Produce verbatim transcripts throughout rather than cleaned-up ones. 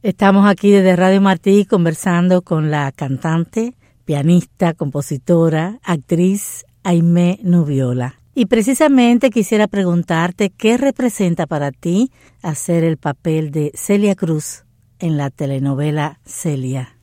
Estamos aquí desde Radio Martí conversando con la cantante, pianista, compositora, actriz Aimee Nubiola. Y precisamente quisiera preguntarte qué representa para ti hacer el papel de Celia Cruz en la telenovela Celia.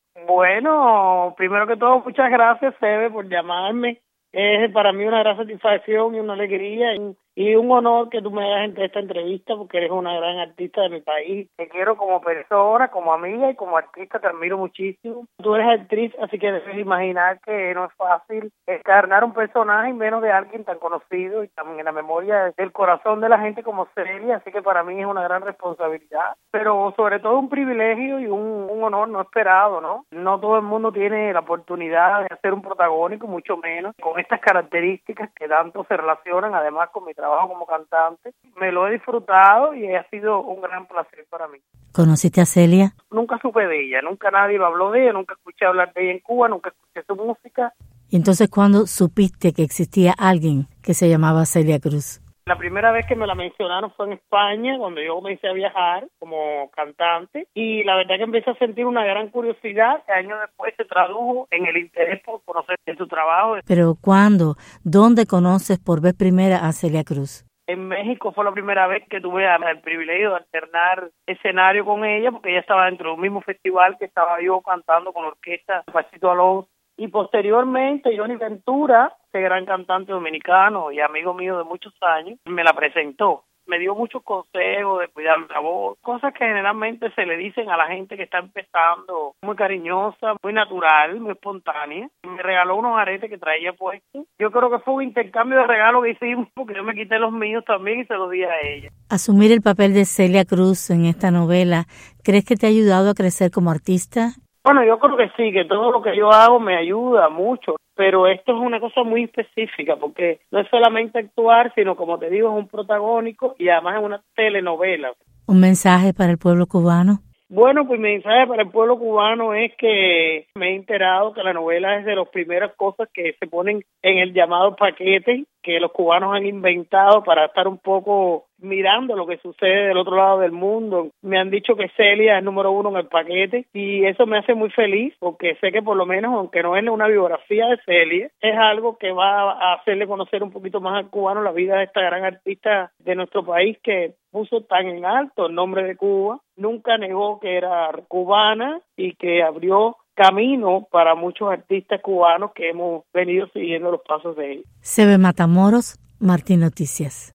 Bueno, primero que todo, muchas gracias, Sebe, por llamarme. Es para mí una gran satisfacción y una alegría y, y un honor que tú me hagas en esta entrevista porque eres una gran artista de mi país. Te quiero como persona, como amiga y como artista, te admiro muchísimo. Tú eres actriz, así que debes imaginar que no es fácil encarnar un personaje y menos de alguien tan conocido y también en la memoria del corazón de la gente como Celia, así que para mí es una gran responsabilidad, pero sobre todo un privilegio y un, un honor no esperado, ¿no? No todo el mundo tiene la oportunidad de hacer un protagónico, mucho menos con estas características que tanto se relacionan además con mi trabajo como cantante. Me lo he disfrutado y ha sido un gran placer para mí. ¿Conociste a Celia? Nunca supe de ella, nunca nadie me habló de ella, nunca escuché hablar de ella en Cuba, nunca escuché su música. ¿Y entonces cuándo supiste que existía alguien que se llamaba Celia Cruz? La primera vez que me la mencionaron fue en España, cuando yo comencé a viajar como cantante, y la verdad que empecé a sentir una gran curiosidad, que años después se tradujo en el interés por conocer de su trabajo. ¿Pero cuándo? ¿Dónde conoces por vez primera a Celia Cruz? En México fue la primera vez que tuve el privilegio de alternar escenario con ella, porque ella estaba dentro de un mismo festival que estaba yo cantando con la orquesta Pachito Alonso. Y posteriormente Johnny Ventura, ese gran cantante dominicano y amigo mío de muchos años, me la presentó. Me dio muchos consejos de cuidar la voz, cosas que generalmente se le dicen a la gente que está empezando, muy cariñosa, muy natural, muy espontánea. Me regaló unos aretes que traía puestos. Yo creo que fue un intercambio de regalos que hicimos porque yo me quité los míos también y se los di a ella. Asumir el papel de Celia Cruz en esta novela, ¿crees que te ha ayudado a crecer como artista? Bueno, yo creo que sí, que todo lo que yo hago me ayuda mucho, pero esto es una cosa muy específica porque no es solamente actuar, sino como te digo, es un protagónico y además es una telenovela. ¿Un mensaje para el pueblo cubano? Bueno, pues mi mensaje para el pueblo cubano es que me he enterado que la novela es de las primeras cosas que se ponen en el llamado paquete que los cubanos han inventado para estar un poco mirando lo que sucede del otro lado del mundo. Me han dicho que Celia es número uno en el paquete y eso me hace muy feliz porque sé que por lo menos, aunque no es una biografía de Celia, es algo que va a hacerle conocer un poquito más al cubano la vida de esta gran artista de nuestro país que puso tan en alto el nombre de Cuba, nunca negó que era cubana y que abrió camino para muchos artistas cubanos que hemos venido siguiendo los pasos de ella. Sebe Matamoros, Martí Noticias.